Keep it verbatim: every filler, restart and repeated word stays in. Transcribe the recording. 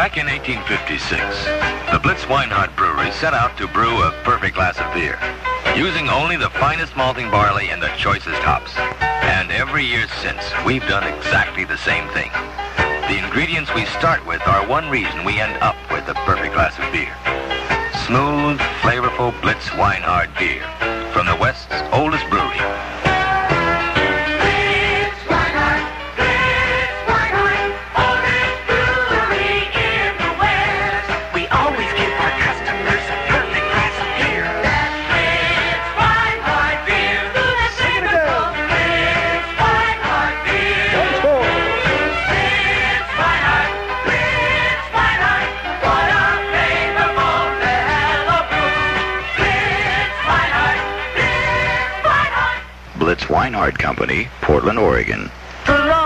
Back in eighteen fifty-six, the Blitz Weinhardt Brewery set out to brew a perfect glass of beer, using only the finest malting barley and the choicest hops. And every year since, we've done exactly the same thing. The ingredients we start with are one reason we end up with the perfect glass of beer. Smooth, flavorful Blitz Weinhardt beer from the West's oldest brewery. Blitz Weinhardt Company, Portland, Oregon.